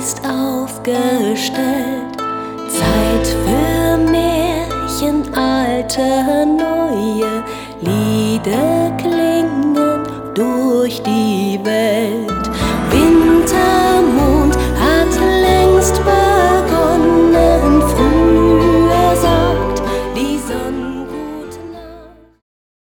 ist aufgestellt. Zeit für Märchen, alte, neue Lieder klingen durch die Welt.